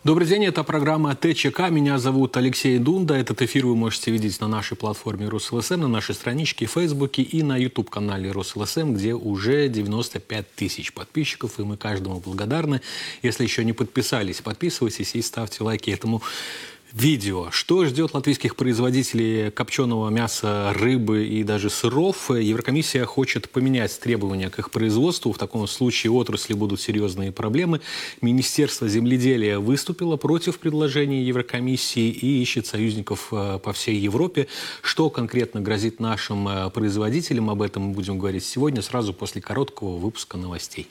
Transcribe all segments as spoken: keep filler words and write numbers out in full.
Добрый день, это программа ТЧК. Меня зовут Алексей Дунда. Этот эфир вы можете видеть на нашей платформе РусЛСМ, на нашей страничке в Фейсбуке и на YouTube-канале РусЛСМ, где уже девяносто пять тысяч подписчиков, и мы каждому благодарны. Если еще не подписались, подписывайтесь и ставьте лайки этому видео. Что ждет латвийских производителей копченого мяса, рыбы и даже сыров? Еврокомиссия хочет поменять требования к их производству. В таком случае у отрасли будут серьезные проблемы. Министерство земледелия выступило против предложений Еврокомиссии и ищет союзников по всей Европе. Что конкретно грозит нашим производителям? Об этом мы будем говорить сегодня, сразу после короткого выпуска новостей.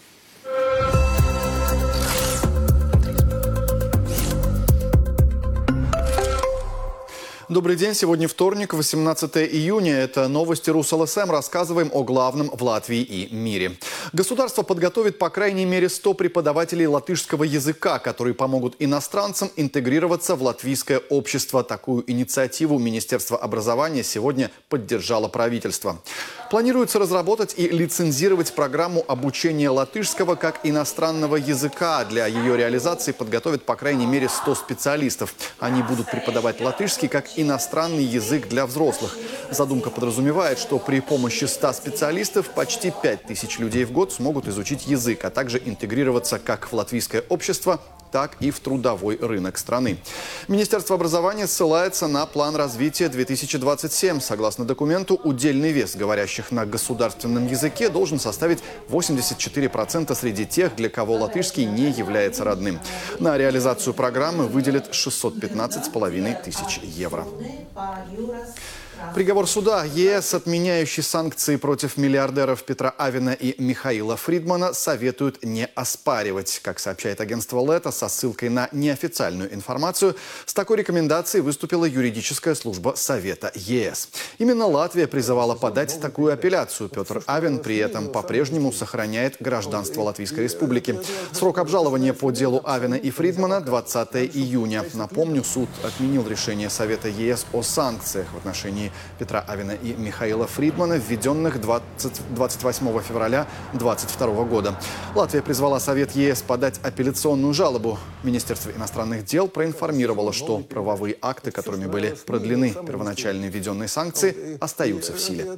Добрый день. Сегодня вторник, восемнадцатое июня. Это новости РусЛСМ. Рассказываем о главном в Латвии и мире. Государство подготовит по крайней мере сто преподавателей латышского языка, которые помогут иностранцам интегрироваться в латвийское общество. Такую инициативу Министерство образования сегодня поддержало правительство. Планируется разработать и лицензировать программу обучения латышского как иностранного языка. Для ее реализации подготовят по крайней мере сто специалистов. Они будут преподавать латышский как иностранный язык для взрослых. Задумка подразумевает, что при помощи ста специалистов почти пять тысяч людей в год смогут изучить язык, а также интегрироваться как в латвийское общество, так и в трудовой рынок страны. Министерство образования ссылается на план развития две тысячи двадцать семь. Согласно документу, удельный вес говорящих на государственном языке должен составить восемьдесят четыре процента среди тех, для кого латышский не является родным. На реализацию программы выделят шестьсот пятнадцать с половиной тысяч евро. Приговор суда ЕС, отменяющий санкции против миллиардеров Петра Авена и Михаила Фридмана, советуют не оспаривать. Как сообщает агентство Лето со ссылкой на неофициальную информацию, с такой рекомендацией выступила юридическая служба Совета ЕС. Именно Латвия призывала подать такую апелляцию. Петр Авен при этом по-прежнему сохраняет гражданство Латвийской Республики. Срок обжалования по делу Авена и Фридмана – двадцатое июня. Напомню, суд отменил решение Совета ЕС о санкциях в отношении Петра Авена и Михаила Фридмана, введенных двадцать восьмого февраля две тысячи двадцать второго года. Латвия призвала Совет ЕС подать апелляционную жалобу. Министерство иностранных дел проинформировало, что правовые акты, которыми были продлены первоначально введенные санкции, остаются в силе.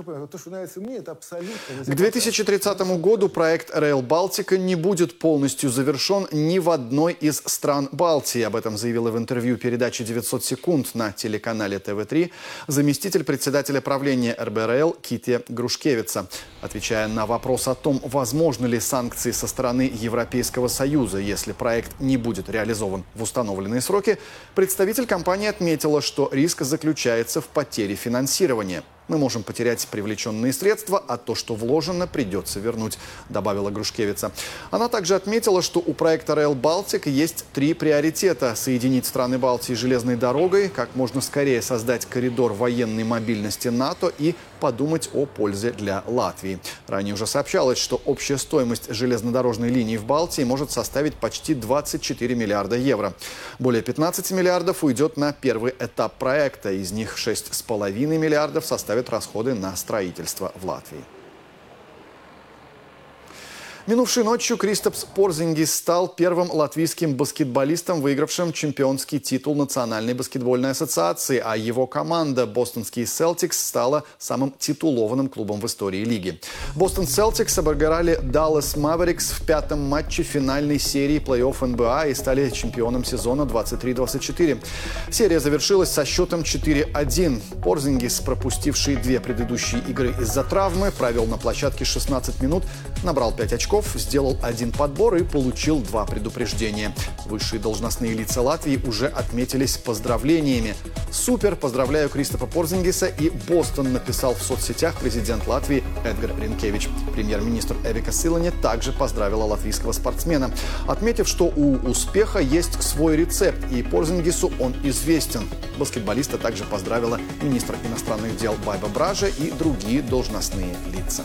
К две тысячи тридцатому году проект Rail Baltica не будет полностью завершен ни в одной из стран Балтии. Об этом заявила в интервью передаче девятьсот секунд на телеканале тэ вэ три заместитель председателя правления эр бэ эр эл Китя Грушкевица. Отвечая на вопрос о том, возможны ли санкции со стороны Европейского Союза, если проект не будет реализован в установленные сроки, представитель компании отметила, что риск заключается в потере финансирования. Мы можем потерять привлеченные средства, а то, что вложено, придется вернуть, добавила Грушкевица. Она также отметила, что у проекта Rail Baltica есть три приоритета: соединить страны Балтии железной дорогой, как можно скорее создать коридор военной мобильности НАТО и подумать о пользе для Латвии. Ранее уже сообщалось, что общая стоимость железнодорожной линии в Балтии может составить почти двадцать четыре миллиарда евро. Более пятнадцати миллиардов уйдет на первый этап проекта. Из них шесть с половиной миллиардов составят расходы на строительство в Латвии. Минувшей ночью Кристопс Порзингис стал первым латвийским баскетболистом, выигравшим чемпионский титул Национальной баскетбольной ассоциации, а его команда бостонский Селтикс стала самым титулованным клубом в истории лиги. Бостон Селтикс обыграли Даллас Маверикс в пятом матче финальной серии плей-офф эн бэ а и стали чемпионом сезона двадцать три двадцать четыре. Серия завершилась со счетом четыре один. Порзингис, пропустивший две предыдущие игры из-за травмы, провел на площадке шестнадцать минут, набрал пять очков, сделал один подбор и получил два предупреждения. Высшие должностные лица Латвии уже отметились поздравлениями. «Супер! Поздравляю Кристопа Порзингиса и Бостон», написал в соцсетях президент Латвии Эдгар Ринкевич. Премьер-министр Эвика Силане также поздравила латвийского спортсмена, отметив, что у успеха есть свой рецепт, и Порзингису он известен. Баскетболиста также поздравила министр иностранных дел Байба Бража и другие должностные лица.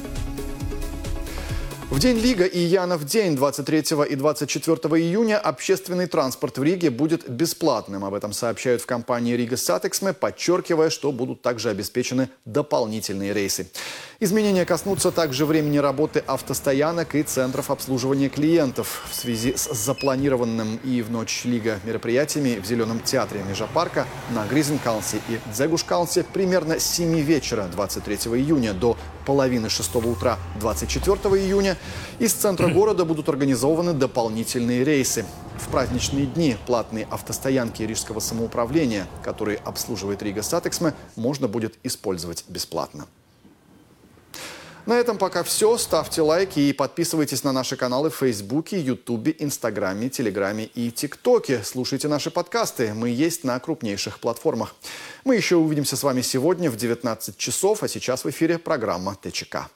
В день Лига и Янов день двадцать третьего и двадцать четвёртого июня общественный транспорт в Риге будет бесплатным. Об этом сообщают в компании Рига Сатексме, подчеркивая, что будут также обеспечены дополнительные рейсы. Изменения коснутся также времени работы автостоянок и центров обслуживания клиентов. В связи с запланированным и в ночь Лига мероприятиями в Зеленом театре Межапарка на Гризенкалнсе и Дзегушкалнсе примерно с семи вечера двадцать третьего июня до половины шестого утра двадцать четвёртого июня из центра города будут организованы дополнительные рейсы. В праздничные дни платные автостоянки Рижского самоуправления, которые обслуживает Рига Сатексме, можно будет использовать бесплатно. На этом пока все. Ставьте лайки и подписывайтесь на наши каналы в Фейсбуке, Ютубе, Инстаграме, Телеграме и ТикТоке. Слушайте наши подкасты. Мы есть на крупнейших платформах. Мы еще увидимся с вами сегодня в девятнадцать часов, а сейчас в эфире программа ТЧК.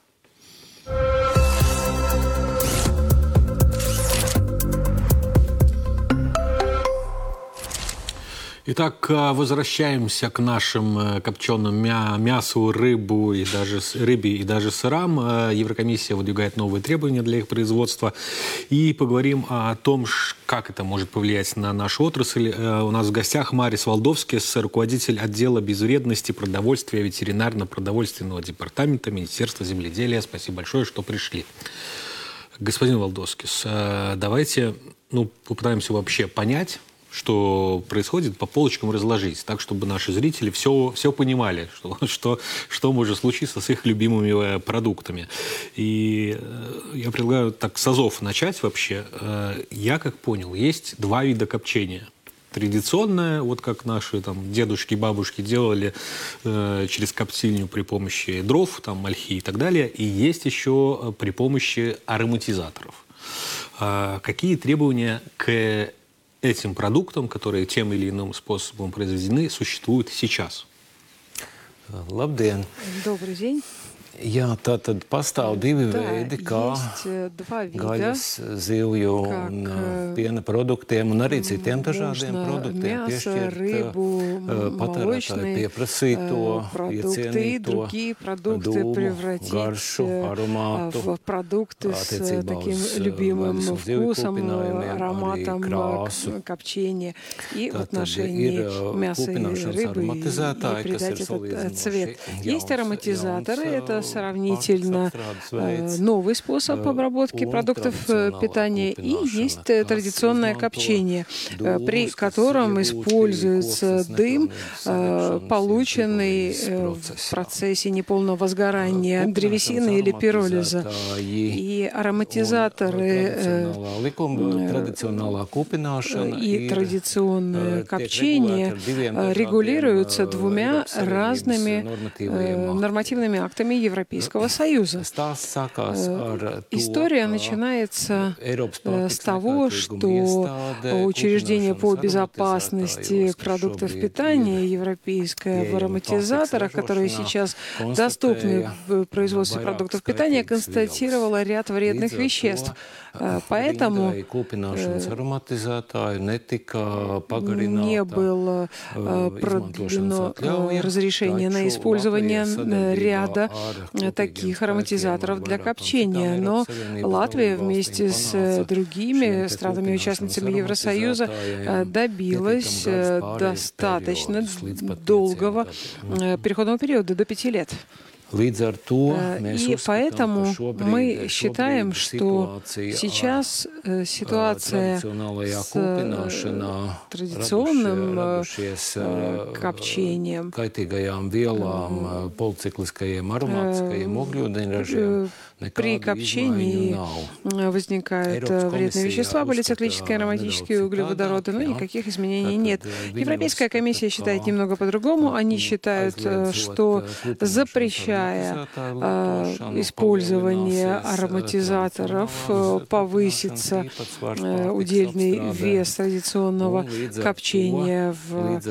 Итак, возвращаемся к нашим копченым мя мясу, рыбу и даже, рыбе и даже сырам. Еврокомиссия выдвигает новые требования для их производства. И поговорим о том, как это может повлиять на нашу отрасль. У нас в гостях Марис Валдовскис, руководитель отдела безвредности продовольствия ветеринарно-продовольственного департамента Министерства земледелия. Спасибо большое, что пришли. Господин Валдовскис, давайте ну, попытаемся вообще понять, что происходит, по полочкам разложить, так, чтобы наши зрители все, все понимали, что, что, что может случиться с их любимыми продуктами. И я предлагаю так с азов начать вообще. Я, как понял, есть два вида копчения. Традиционное, вот как наши там, дедушки, бабушки делали э, через коптильню при помощи дров, там, ольхи и так далее. И есть еще при помощи ароматизаторов. Э, какие требования к этим продуктам, которые тем или иным способом произведены, существуют сейчас? Labdien! Добрый день! Jā, tā tad pastāv divi да, veidi, kā gaļas, zivju un piena produktiem un arī citiem dažādiem produktiem piešķirt patērētāju pieprasīto, iecienīto dūmu, garšu, aromātu, attiecībā uz gaļas un zivju kūpinājumiem, arī krāsu. Tātad ir kūpināšanas aromatizētāji, kas ir salīdzinoši Есть ароматизаторы, это сравнительно новый способ обработки продуктов питания, и есть традиционное копчение, при котором используется дым, полученный в процессе неполного возгорания древесины или пиролиза. И ароматизаторы и традиционное копчение регулируются двумя разными нормативными актами Европейского Союза. История начинается с того, что учреждение по безопасности продуктов питания европейское в ароматизаторах, которые сейчас доступны в производстве продуктов питания, констатировало ряд вредных веществ. Поэтому не было продлено разрешение на использование ряда таких ароматизаторов для копчения. Но Латвия вместе с другими странами-участницами Евросоюза добилась достаточно долгого переходного периода, до пяти лет. И поэтому мы считаем, что сейчас ситуация с традиционным копчением при копчении возникают вредные вещества, полициклические ароматические углеводороды, но никаких изменений нет. Европейская комиссия считает немного по-другому. Они считают, что запрещая использование ароматизаторов повысится удельный вес традиционного копчения в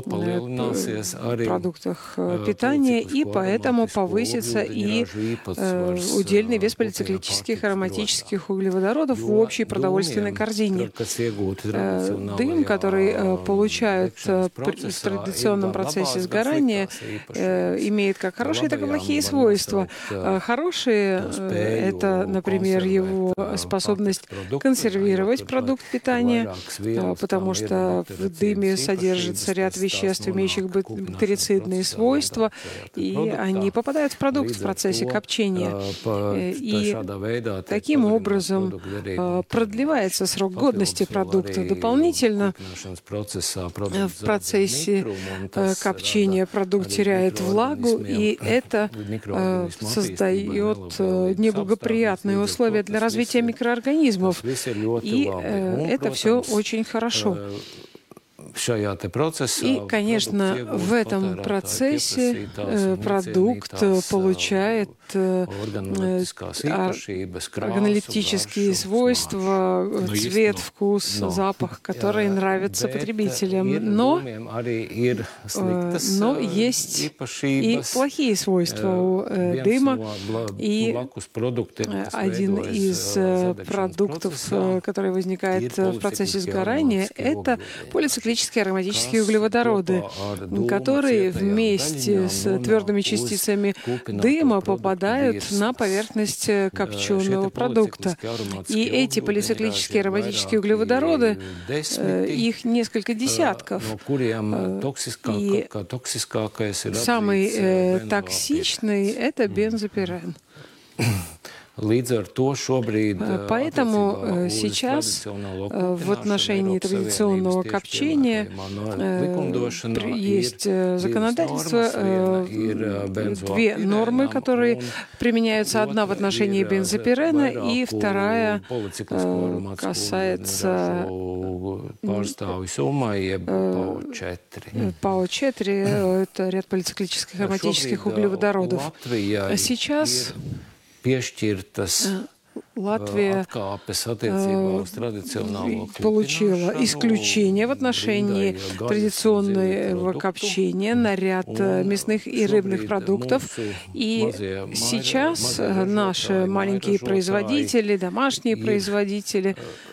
продуктах питания, и поэтому повысится и удельный вес полициклических ароматических углеводородов в общей продовольственной корзине. Дым, который получают в традиционном процессе сгорания, имеет как хорошие, так и плохие плохие свойства. Хорошие — это, например, его способность консервировать продукт питания, потому что в дыме содержится ряд веществ, имеющих бактерицидные свойства, и они попадают в продукт в процессе копчения. И таким образом продлевается срок годности продукта. Дополнительно в процессе копчения продукт теряет влагу, и это создает неблагоприятные условия для развития микроорганизмов. И это все очень хорошо. И, конечно, в этом процессе продукт получает органолептические свойства, цвет, вкус, запах, которые нравятся потребителям. Но, но есть и плохие свойства у дыма. И один из продуктов, который возникает в процессе сгорания, это полициклические ароматические углеводороды, которые вместе с твердыми частицами дыма попадают на поверхность копченого продукта. И эти полициклические ароматические углеводороды, их несколько десятков. И самый токсичный — это бензопирен. Поэтому сейчас в отношении традиционного копчения есть законодательство, две нормы, которые применяются. Одна в отношении бензопирена, и вторая касается ПАО четыре, это ряд полициклических ароматических углеводородов. Сейчас Латвия получила исключение в отношении традиционного копчения на ряд мясных и рыбных продуктов. И сейчас наши маленькие производители, домашние производители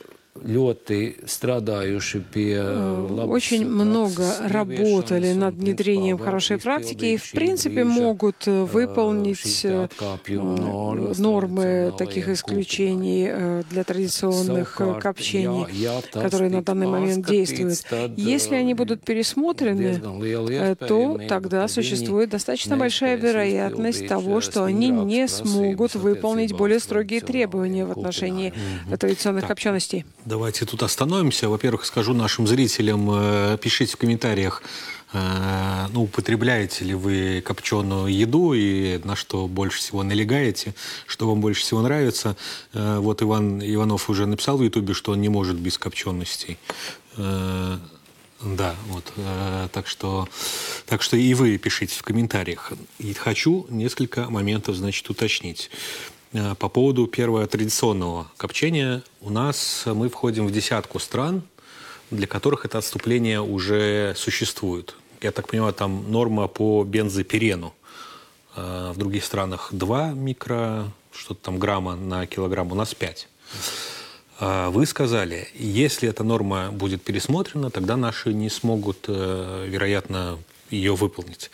очень много работали над внедрением хорошей практики и, в принципе, могут выполнить нормы таких исключений для традиционных копчений, которые на данный момент действуют. Если они будут пересмотрены, то тогда существует достаточно большая вероятность того, что они не смогут выполнить более строгие требования в отношении традиционных копченостей. Давайте тут остановимся. Во-первых, скажу нашим зрителям, пишите в комментариях, ну, употребляете ли вы копченую еду и на что больше всего налегаете, что вам больше всего нравится. Вот Иван Иванов уже написал в Ютубе, что он не может без копченостей. Да, вот. Так что, так что и вы пишите в комментариях. И хочу несколько моментов, значит, уточнить. По поводу первого традиционного копчения. У нас мы входим в десятку стран, для которых это отступление уже существует. Я так понимаю, там норма по бензопирену. В других странах два микро, что-то там грамма на килограмм, у нас пять. Вы сказали, если эта норма будет пересмотрена, тогда наши не смогут, вероятно, ее выполнить.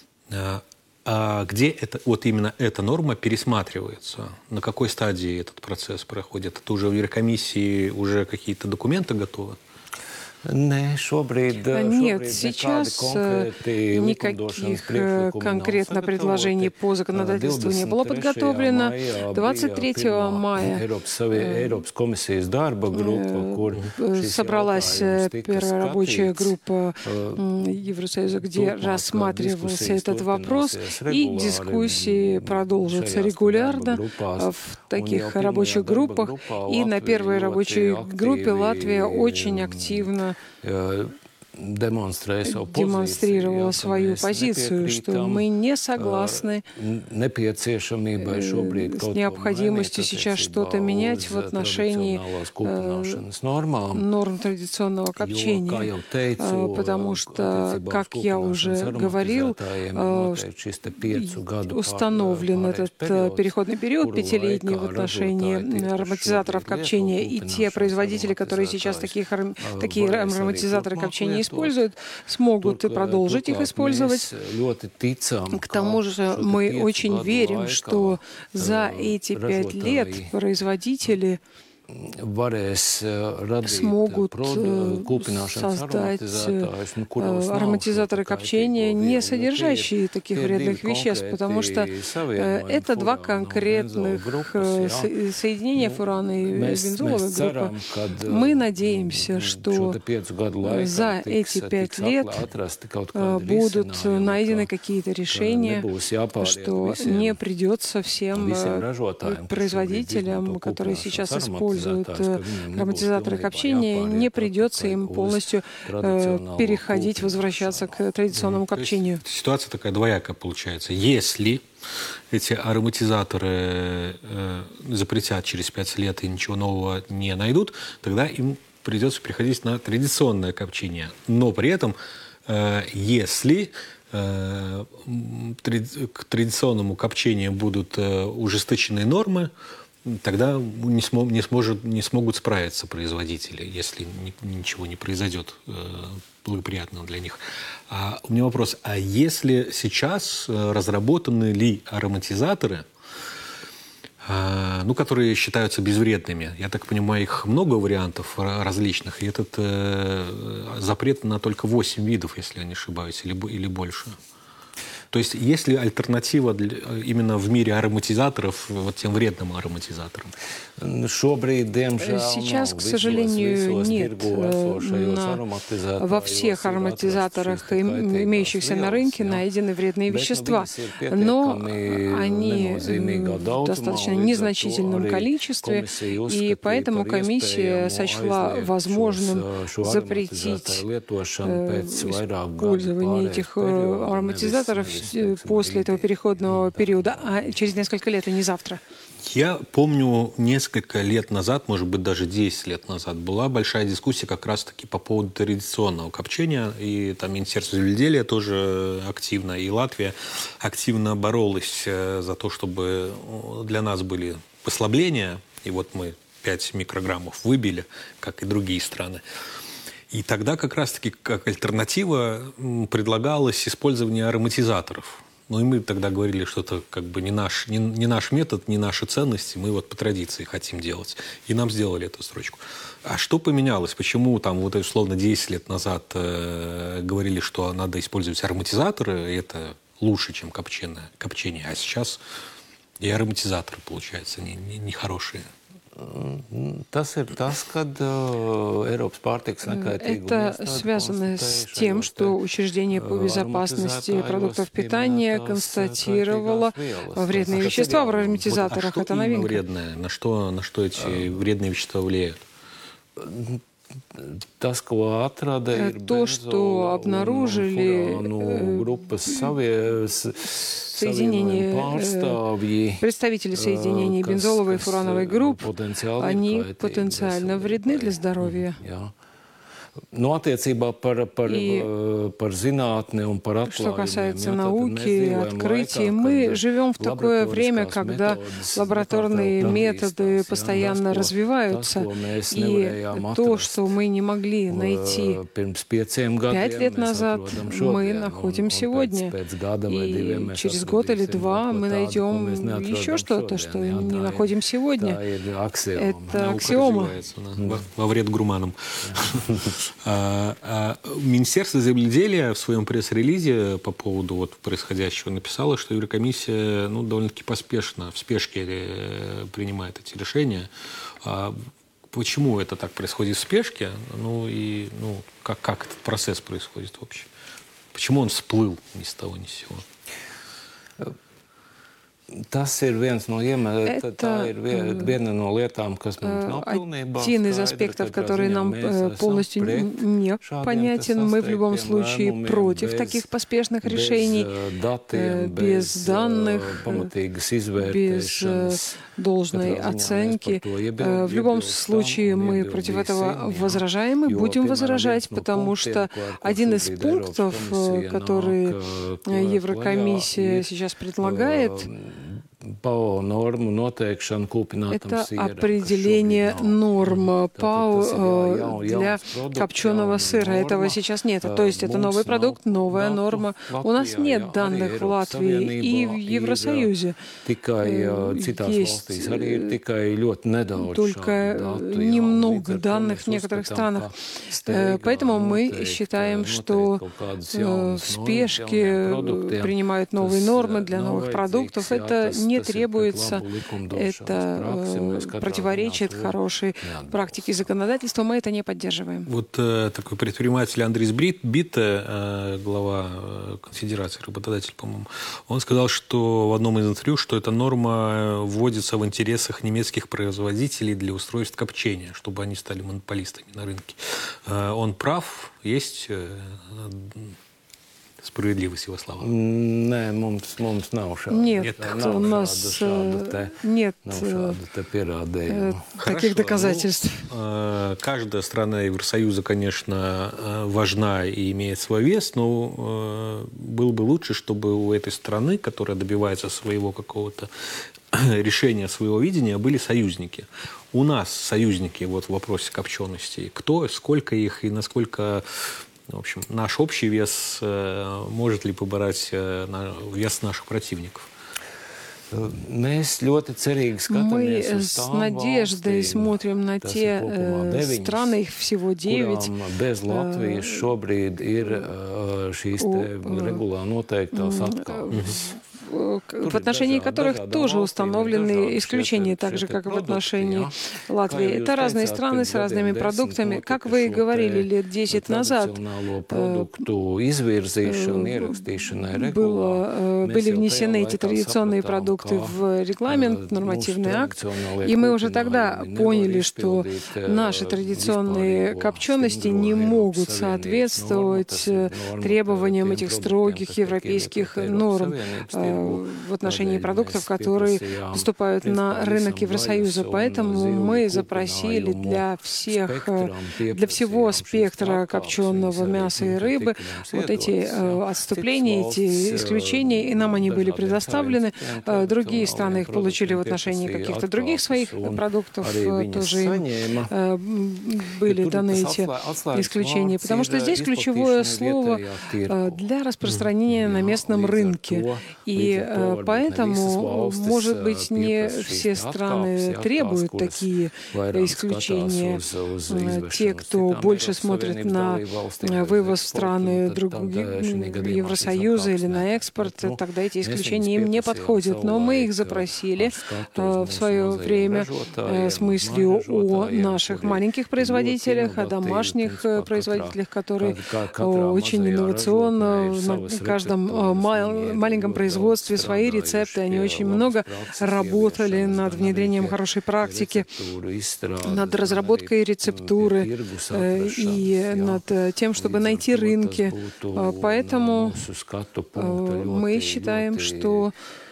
А где это, вот именно эта норма пересматривается? На какой стадии этот процесс проходит? Это уже в Еврокомиссии уже какие-то документы готовы? Нет, сейчас никаких конкретно предложений по законодательству не было подготовлено. двадцать третьего мая собралась первая рабочая группа Евросоюза, где рассматривался этот вопрос, и дискуссии продолжатся регулярно в таких рабочих группах. И на первой рабочей группе Латвия очень активно демонстрировала свою позицию, что мы не согласны с необходимостью сейчас что-то менять в отношении норм традиционного копчения. Потому что, как я уже говорил, установлен этот переходный период пятилетний в отношении ароматизаторов копчения, и те производители, которые сейчас такие, такие ароматизаторы копчения используют, используют, смогут и продолжить их использовать. К тому же мы очень верим, что за эти пять лет производители смогут создать ароматизаторы копчения, не содержащие таких вредных веществ, потому что это два конкретных соединения фурана и бензоловой группы. Мы надеемся, что за эти пять лет будут найдены какие-то решения, что не придется всем производителям, которые сейчас используют ароматизаторы копчения, не придется им полностью э, переходить, возвращаться к традиционному копчению. Ситуация такая двоякая получается. Если эти ароматизаторы э, запретят через пять лет и ничего нового не найдут, тогда им придется переходить на традиционное копчение. Но при этом, э, если э, к традиционному копчению будут э, ужесточены нормы, тогда не, смо, не, сможет, не смогут справиться производители, если ни, ничего не произойдет э, благоприятного для них. А у меня вопрос, а если сейчас э, разработаны ли ароматизаторы, э, ну, которые считаются безвредными? Я так понимаю, их много вариантов различных, и этот э, запрет на только восемь видов, если я не ошибаюсь, или, или больше. То есть есть ли альтернатива для, именно в мире ароматизаторов вот тем вредным ароматизаторам? Сейчас, к сожалению, нет на, во всех ароматизаторах, имеющихся на рынке, найдены вредные вещества. Но они в достаточно незначительном количестве, и поэтому комиссия сочла возможным запретить использование этих ароматизаторов после этого переходного периода, а через несколько лет, и не завтра. Я помню, несколько лет назад, может быть, даже десять лет назад, была большая дискуссия как раз-таки по поводу традиционного копчения. И там Министерство земледелия тоже активно, и Латвия активно боролась за то, чтобы для нас были послабления. И вот мы пять микрограммов выбили, как и другие страны. И тогда как раз-таки как альтернатива предлагалось использование ароматизаторов. Ну и мы тогда говорили, что это как бы не наш, не, не наш метод, не наши ценности, мы вот по традиции хотим делать. И нам сделали эту строчку. А что поменялось? Почему там вот условно десять лет назад э, говорили, что надо использовать ароматизаторы, и это лучше, чем копченое, копчение, а сейчас и ароматизаторы, получается, не, не, не хорошие? Это связано с тем, что учреждение по безопасности продуктов питания констатировало вредные вещества в ароматизаторах. А это новинка. Вредное? На что, на что эти вредные вещества влияют? То, что обнаружили соединения, представители соединений бензоловой и фурановой групп, они потенциально вредны для здоровья. Ну, attiecībā par, par, par zinātni un par atklājumiem. Что касается науки и открытий, мы живем в такое время, когда лабораторные методы постоянно развиваются. И то, что мы не могли найти пять лет назад, мы находим сегодня. И через год или два мы найдем еще что-то, что не находим сегодня. Это аксиома. Во вред гурманам. А, а Министерство земледелия в своем пресс-релизе по поводу вот происходящего написало, что Еврокомиссия ну, довольно-таки поспешно, в спешке принимает эти решения. А почему это так происходит в спешке? Ну и ну, как, как этот процесс происходит вообще? Почему он всплыл ни с того ни с сего? Это один из аспектов, который нам полностью не понятен. Мы в любом случае против таких поспешных решений, без данных, без должной оценки. В любом случае мы против этого возражаем и будем возражать, потому что один из пунктов, который Еврокомиссия сейчас предлагает, ПАО норму noteikšanu kūpinātam Это sieram, определение норм ПАО для копченого сыра. Этого сейчас нет. То есть это новый продукт, новая норма. У нас нет данных в Латвии и в Евросоюзе. Есть только немного данных в некоторых странах. Поэтому мы считаем, что в спешке принимают новые нормы для новых продуктов. Это не требуется, это противоречит хорошей практике законодательства. Мы это не поддерживаем. Вот э, такой предприниматель Андрис Битте, э, глава Конфедерации работодателей, по-моему, он сказал, что в одном из интервью, что эта норма вводится в интересах немецких производителей для устройств копчения, чтобы они стали монополистами на рынке. Э, он прав, есть э, справедливость его слова. Nē, mums, mums nav šāda. Нет, Nav у нас šādu te, нет nav šādu te pierādījumu. таких доказательств. Ну, каждая страна Евросоюза, конечно, важна и имеет свой вес, но было бы лучше, чтобы у этой страны, которая добивается своего какого-то решения, своего видения, были союзники. У нас союзники вот в вопросе копчености. Кто, сколько их и насколько... В общем, наш общий вес может ли побороть вес наших противников? Мы с надеждой смотрим на те э, страны, их всего девять, без Латвijas šobrīd ir šīs te regulā noteiktās atkāpes. В отношении которых тоже установлены исключения, так же, как и в отношении Латвии. Это разные страны с разными продуктами. Как вы и говорили лет десять назад, было, были внесены эти традиционные продукты в регламент, нормативный акт, и мы уже тогда поняли, что наши традиционные копчености не могут соответствовать требованиям этих строгих европейских норм в отношении продуктов, которые поступают на рынок Евросоюза. Поэтому мы запросили для всех, для всего спектра копченого мяса и рыбы вот эти отступления, эти исключения, и нам они были предоставлены. Другие страны их получили в отношении каких-то других своих продуктов, тоже им были даны эти исключения. Потому что здесь ключевое слово для распространения на местном рынке. И поэтому, может быть, не все страны требуют такие исключения. Те, кто больше смотрит на вывоз в страны Евросоюза или на экспорт, тогда эти исключения им не подходят. Но мы их запросили в свое время с мыслью о наших маленьких производителях, о домашних производителях, которые очень инновационно на каждом маленьком производстве свои рецепты, они очень много работали над внедрением хорошей практики, над разработкой рецептуры и над тем, чтобы найти рынки. Поэтому мы считаем, что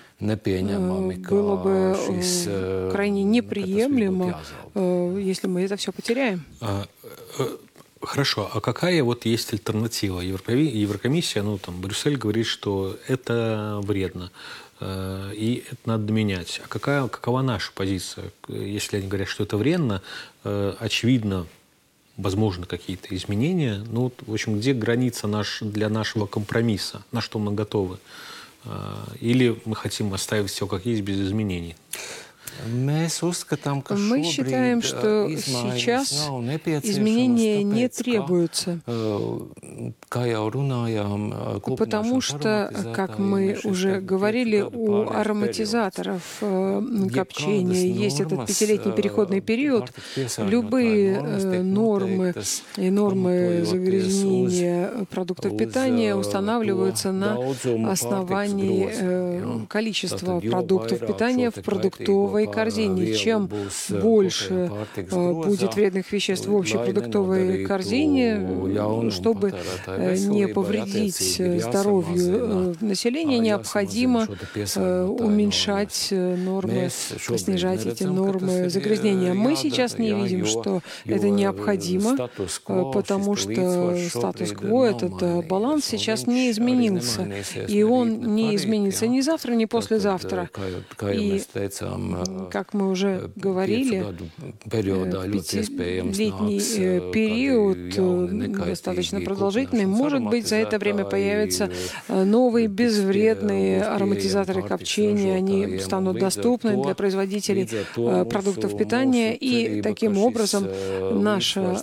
было бы крайне неприемлемо, если мы это все потеряем. Хорошо, а какая вот есть альтернатива? Еврокомиссия, ну там, Брюссель говорит, что это вредно, и это надо менять. А какая, какова наша позиция? Если они говорят, что это вредно, очевидно, возможно, какие-то изменения. Ну, в общем, где граница наш, для нашего компромисса? На что мы готовы? Или мы хотим оставить все как есть, без изменений? Мы считаем, что сейчас изменения не требуются, потому что, как мы уже говорили, у ароматизаторов копчения есть этот пятилетний переходный период. Любые нормы и нормы загрязнения продуктов питания устанавливаются на основании количества продуктов питания в продуктовой продуктовой корзине. Чем больше будет вредных веществ в общей продуктовой корзине, чтобы не повредить здоровью населения, необходимо уменьшать нормы, снижать эти нормы загрязнения. Мы сейчас не видим, что это необходимо, потому что статус-кво, этот баланс сейчас не изменился. И он не изменится ни завтра, ни послезавтра. И, как мы уже говорили, пятилетний период, достаточно продолжительный, может быть, за это время появятся новые безвредные ароматизаторы копчения. Они станут доступны для производителей продуктов питания. И таким образом наша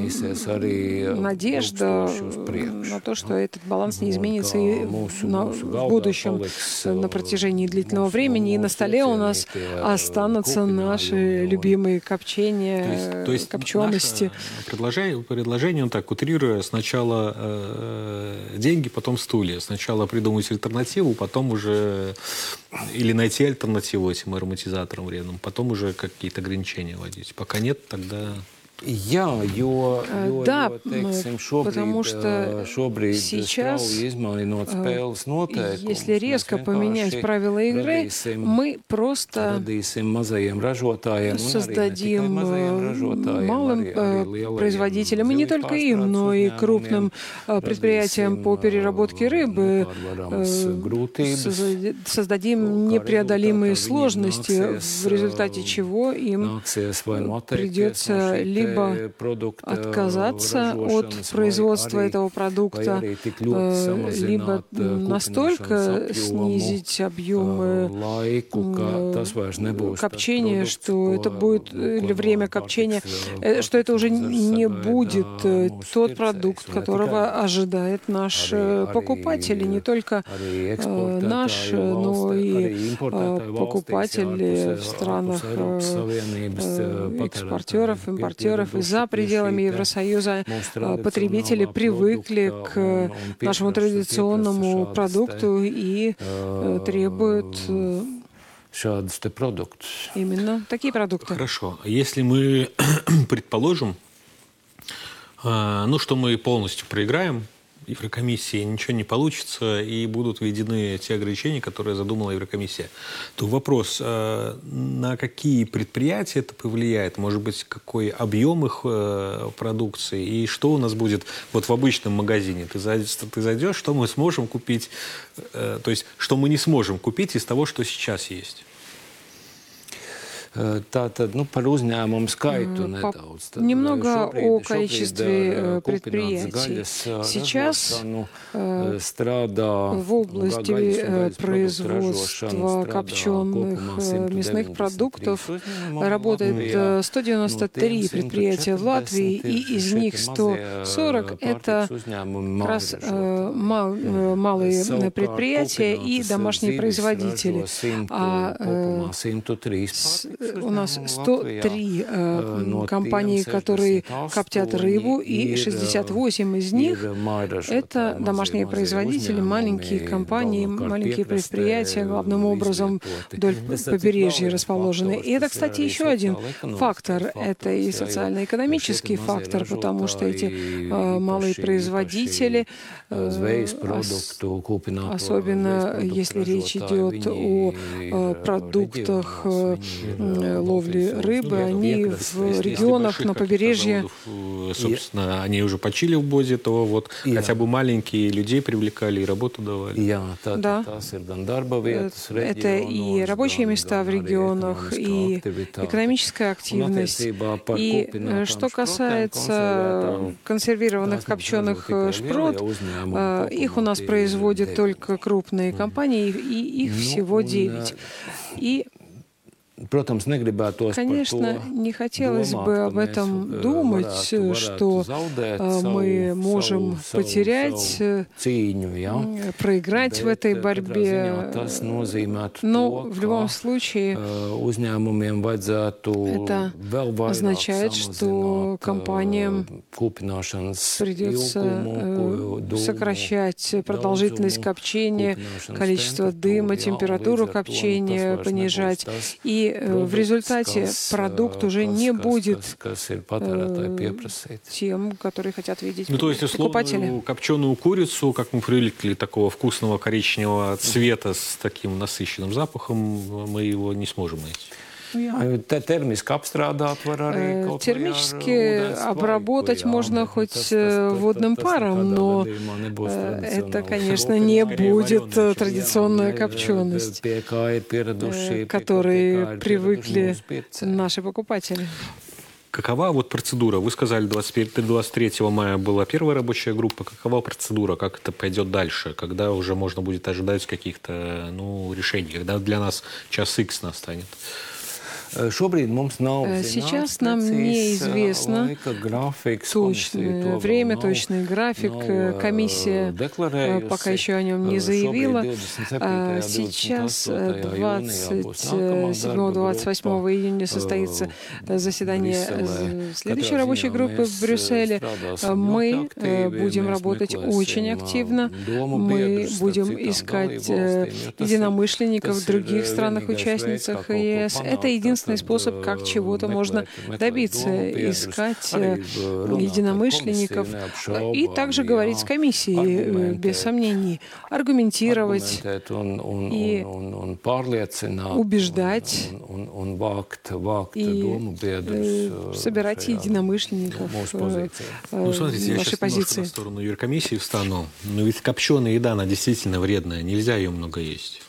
надежда на то, что этот баланс не изменится и в будущем на протяжении длительного времени. И на столе у нас останутся наши любимые копчения, то есть копчености. Предложение, предложение, он так утрируя, сначала э, деньги, потом стулья. Сначала придумать альтернативу, потом уже или найти альтернативу этим ароматизаторам вредным, потом уже какие-то ограничения вводить. Пока нет, тогда... Jā, jo, jo, да, jo, teiksim, šobrīd, потому что šobrīd сейчас, izmainot spēles noteikumus, если резко поменять правила игры, мы просто создадим малым производителям, и не только им, но и крупным предприятиям по переработке рыбы, создадим непреодолимые сложности, в результате чего им придется либо либо отказаться от производства этого продукта, либо настолько снизить объемы копчения, что это будет, или время копчения, что это уже не будет тот продукт, которого ожидает наш покупатель, и не только наш, но и покупатели в странах экспортеров, импортеров. И за пределами Евросоюза потребители привыкли к нашему традиционному продукту и требуют именно такие продукты. Хорошо. Если мы предположим, ну, что мы полностью проиграем, Еврокомиссии ничего не получится и будут введены те ограничения, которые задумала Еврокомиссия, то вопрос, на какие предприятия это повлияет, может быть, какой объем их продукции и что у нас будет вот в обычном магазине. Ты зайдешь, что мы сможем купить, то есть что мы не сможем купить из того, что сейчас есть. Tātad, nu, par uzņēmumu skaitu nedaudz. Tad Немного šobrīd, о количестве предприятий. Сейчас в области производства копченых мясных продуктов работает сто девяносто три предприятия в Латвии, и из них сто сорок это как раз малые предприятия и домашние производители. А у нас сто три э, компании, которые коптят рыбу, и шестьдесят восемь из них – это домашние производители, маленькие компании, маленькие предприятия, главным образом вдоль побережья расположены. И это, кстати, еще один фактор. Это и социально-экономический фактор, потому что эти э, малые производители, э, ос, особенно если речь идет о э, продуктах э, ловли рыбы, они в регионах на побережье. Собственно, они уже почили в бозе, то вот хотя бы маленькие людей привлекали и работу давали. Да. Это и рабочие места в регионах, и экономическая активность. И что касается консервированных копченых шпрот, их у нас производят только крупные компании, и их всего девять. И конечно, не хотелось бы об этом думать, что мы можем потерять, проиграть в этой борьбе. Но в любом случае это означает, что компаниям придется сокращать продолжительность копчения, количество дыма, температуру копчения понижать. И в результате продукт уже не будет тем, которые хотят видеть ну, то есть, условно, копченую курицу, как мы привыкли, такого вкусного коричневого цвета с таким насыщенным запахом, мы его не сможем найти. Термически обработать можно хоть водным паром, но это, конечно, не будет традиционная копченость, к которой привыкли наши покупатели. Какова вот процедура? Вы сказали, двадцать третьего мая была первая рабочая группа. Какова процедура? Как это пойдет дальше? Когда уже можно будет ожидать каких-то ну, решений? Когда для нас час икс настанет? Сейчас нам неизвестно точное время, точный график. Комиссия пока еще о нем не заявила. Сейчас двадцать седьмого — двадцать восьмого июня состоится заседание следующей рабочей группы в Брюсселе. Мы будем работать очень активно. Мы будем искать единомышленников в других странах-участницах ЕС. Это единственное способ, как чего-то можно добиться, искать единомышленников и также говорить с комиссией, без сомнений, аргументировать и убеждать и собирать единомышленников ну, смотрите, нашей я позиции. На сторону Еврокомиссии встану, но ведь копченая еда, она действительно вредная, нельзя ее много есть.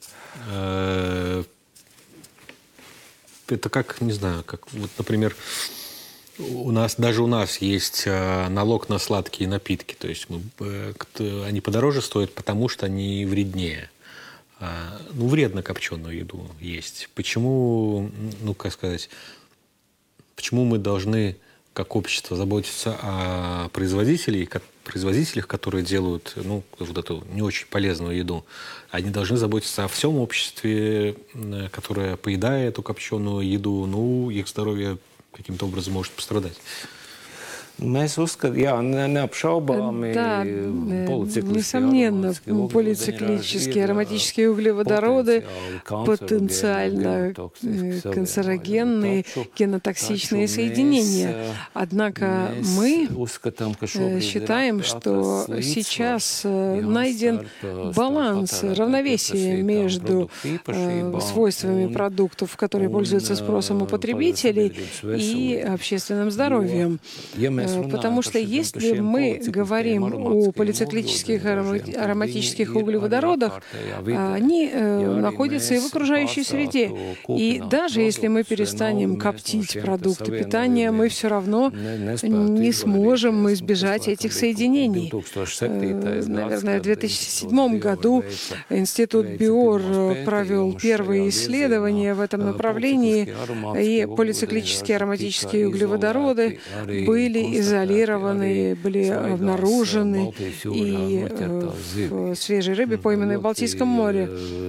Это как, не знаю, как, вот, например, у нас, даже у нас есть налог на сладкие напитки, то есть мы, они подороже стоят, потому что они вреднее. Ну, вредно копченую еду есть. Почему, ну, как сказать, почему мы должны, как общество, заботиться о производителях, производителях, которые делают, ну, вот эту не очень полезную еду? Они должны заботиться о всем обществе, которое поедает эту копченую еду, ну, их здоровье каким-то образом может пострадать. Mēs uzskatām, jā, neapšaubāmi да, несомненно, полициклические ароматические углеводороды потенциально канцерогенные, генотоксичные соединения. Однако мы считаем, что сейчас найден баланс, равновесие между свойствами продуктов, которые пользуются спросом у потребителей, и общественным здоровьем. Потому что если мы говорим о полициклических ароматических углеводородах, они находятся и в окружающей среде. И даже если мы перестанем коптить продукты питания, мы все равно не сможем избежать этих соединений. Наверное, в две тысячи седьмом году Институт Биор провел первые исследования в этом направлении, и полициклические ароматические углеводороды были изолированы, были обнаружены и в свежей рыбе, пойманной в Балтийском море.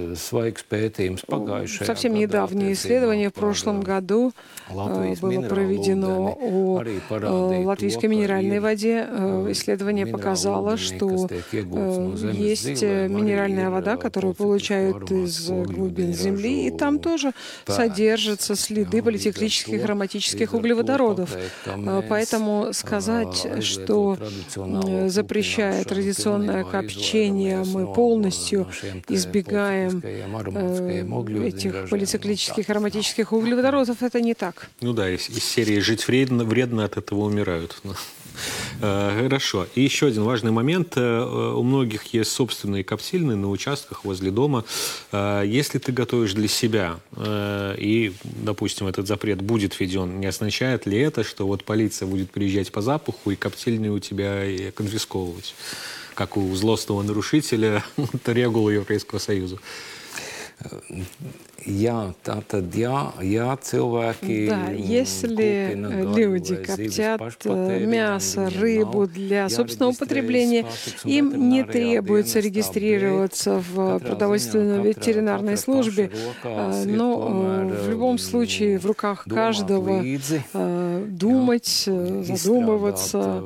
Совсем недавнее исследование в прошлом году было проведено о латвийской минеральной воде. Исследование показало, что есть минеральная вода, которую получают из глубин земли, и там тоже содержатся следы полициклических ароматических углеводородов. Поэтому сказать, что запрещая традиционное копчение, мы полностью избегаем этих полициклических ароматических углеводородов, это не так. Ну да, из, из серии «Жить вредно, вредно, от этого умирают». Хорошо. И еще один важный момент. У многих есть собственные коптильные на участках возле дома. Если ты готовишь для себя, и, допустим, этот запрет будет введен, не означает ли это, что вот полиция будет приезжать по запаху и коптильные у тебя конфисковывать, как у злостного нарушителя регулы Европейского Союза? Jā, tātad, jā, jā, cilvēki, да, если люди коптят мясо, рыбу для собственного потребления, им не требуется регистрироваться в продовольственно-ветеринарной службе, но в любом случае в руках каждого думать, задумываться,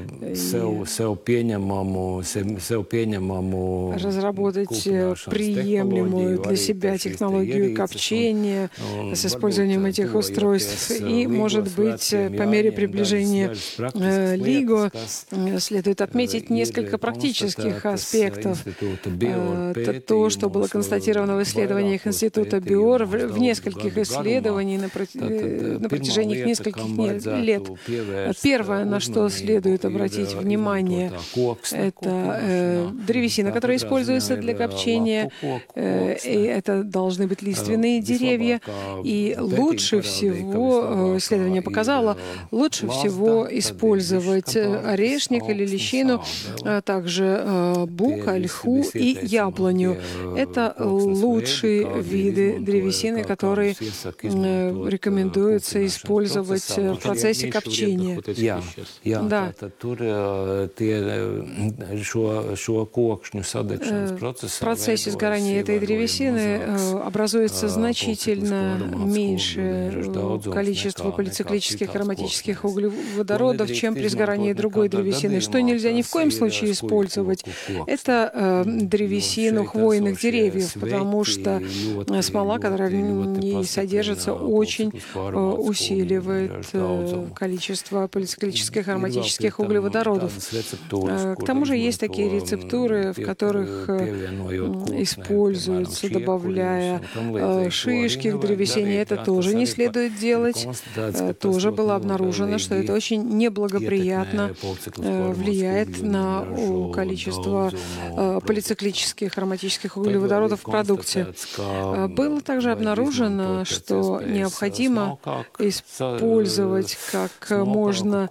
разработать приемлемую для себя технологию копчения с использованием этих устройств. И, может быть, по мере приближения Лиго следует отметить несколько практических аспектов. Это то, что было констатировано в исследованиях Института Биор в нескольких исследованиях на протяжении нескольких лет. Первое, на что следует обратить внимание, это древесина, которая используется для копчения. И это должны быть лиственные деревья. И лучше всего, исследование показало, лучше всего использовать орешник или лещину, а также бук, ольху и яблоню. Это лучшие виды древесины, которые рекомендуется использовать в процессе копчения. Да. В процессе сгорания этой древесины образуется значительно меньшее количество полициклических ароматических углеводородов, чем при сгорании другой древесины. Что нельзя ни в коем случае использовать, это древесину хвойных деревьев, потому что смола, которая в ней содержится, очень усиливает количество полициклических ароматических углеводородов. К тому же есть такие рецептуры, в которых используются, добавляя шишки к древесине. Это тоже не следует делать. Тоже было обнаружено, что это очень неблагоприятно влияет на количество полициклических ароматических углеводородов в продукте. Было также обнаружено, что необходимо использовать как можно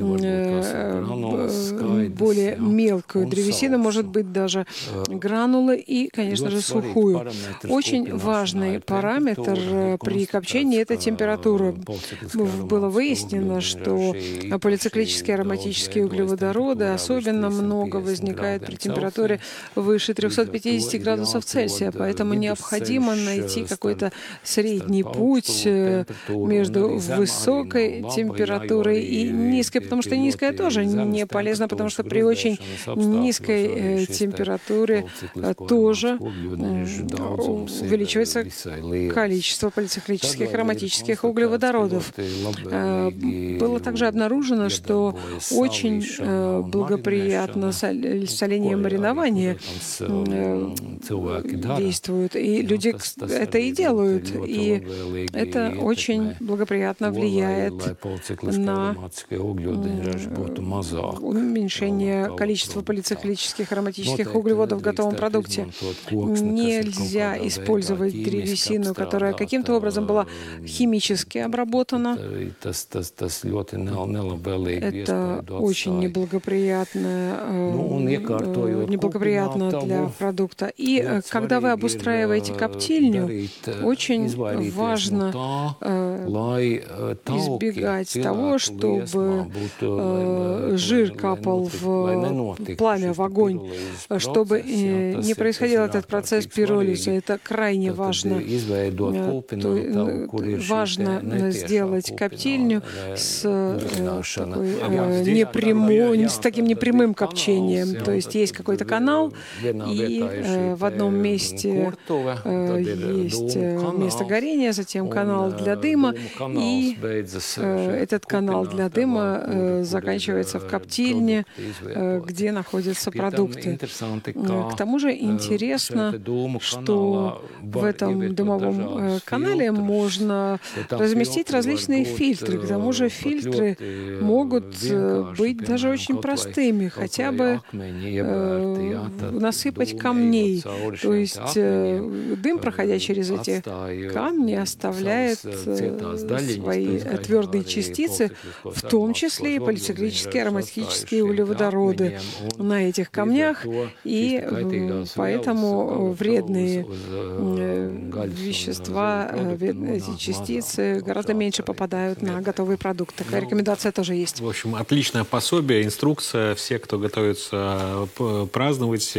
более мелкую древесину, может быть, даже гранулы и, конечно же, сухую. Очень важный параметр при копчении – это температура. Было выяснено, что полициклические ароматические углеводороды особенно много возникает при температуре выше трёхсот пятидесяти градусов Цельсия, поэтому необходимо найти какой-то средний путь между высокой температурой и низкой, потому что низкая тоже не полезна, потому что при очень низкой температуре тоже увеличивается количество полициклических ароматических углеводородов. Было также обнаружено, что очень благоприятно соление и маринование действуют, и люди это и делают, и это очень благоприятно влияет на уменьшение количества полициклических ароматических углеводов в готовом продукте. Нельзя использовать древесину, которая каким-то образом была химически обработана. Это очень неблагоприятно, неблагоприятно для продукта. И когда вы обустраиваете коптильню, очень важно избегать того, чтобы жир капал в пламя, в огонь, чтобы не происходил этот процесс пиролиза. Это крайне важно. Важно сделать коптильню с, такой, непрямой, с таким непрямым копчением. То есть есть какой-то канал, и в одном месте есть место горения, затем канал для дыма, и этот канал для дыма заканчивается в коптильне, где находятся продукты. К тому же интересно, что в этом дымовом канале можно разместить различные фильтры. К тому же фильтры могут быть даже очень простыми, хотя бы насыпать камней. То есть дым, проходя через эти камни, оставляет свои твердые частицы, в том числе и полициклические ароматические углеводороды на этих камнях, и поэтому вредные вещества, эти частицы гораздо меньше попадают на готовый продукт. Такая рекомендация тоже есть. В общем, отличное пособие, инструкция. Все, кто готовится праздновать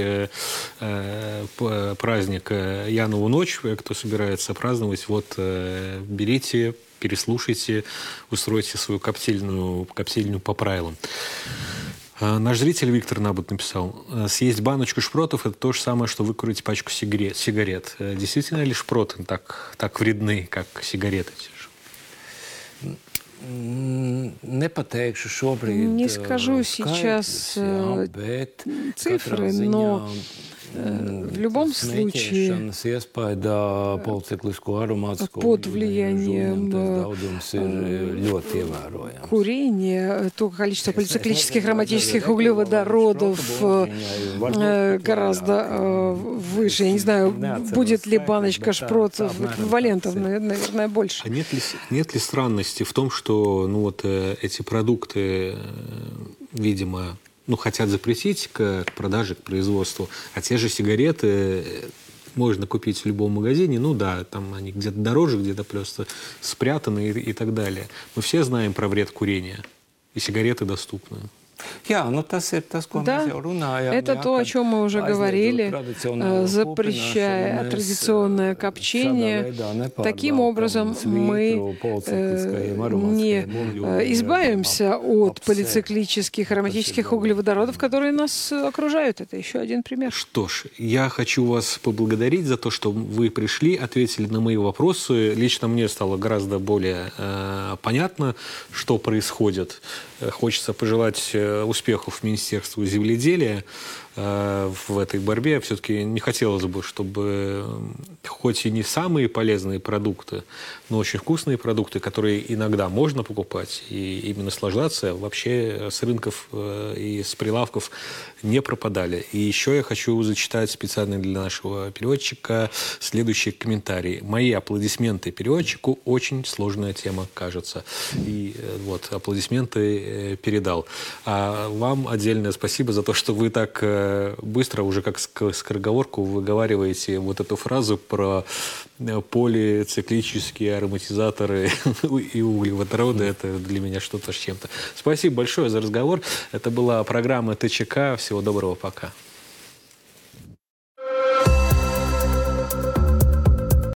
праздник Янову ночь, кто собирается праздновать, вот берите переслушайте, устройте свою коптильную, коптильню по правилам. Наш зритель Виктор Набут написал: съесть баночку шпротов – это то же самое, что выкурить пачку сигарет. Действительно ли шпроты так, так вредны, как сигареты? Не скажу сейчас цифры, но в любом случае под влиянием курения то количество полициклических ароматических углеводородов гораздо выше. Я не знаю, будет ли баночка шпротов эквивалентов, наверное, больше. А нет ли, нет ли странности в том, что ну, вот, эти продукты, видимо, ну, хотят запретить к, к продаже, к производству, а те же сигареты можно купить в любом магазине, ну да, там они где-то дороже, где-то просто спрятаны и, и так далее. Мы все знаем про вред курения, и сигареты доступны. Да, это то, о чем мы уже говорили, запрещая традиционное копчение. Таким образом, мы не избавимся от полициклических ароматических углеводородов, которые нас окружают. Это еще один пример. Что ж, я хочу вас поблагодарить за то, что вы пришли, ответили на мои вопросы. Лично мне стало гораздо более э, понятно, что происходит. Хочется пожелать успехов Министерству земледелия э, в этой борьбе. Все-таки не хотелось бы, чтобы хоть и не самые полезные продукты, но очень вкусные продукты, которые иногда можно покупать и ими наслаждаться, вообще с рынков э, и с прилавков не пропадали. И еще я хочу зачитать специально для нашего переводчика следующий комментарий. Мои аплодисменты переводчику. Очень сложная тема, кажется. И э, вот аплодисменты передал. А вам отдельное спасибо за то, что вы так э, быстро, уже как скороговорку, выговариваете вот эту фразу про полициклические ароматизаторы и углеводороды. Это для меня что-то с чем-то. Спасибо большое за разговор. Это была программа ТЧК. Всего доброго, пока.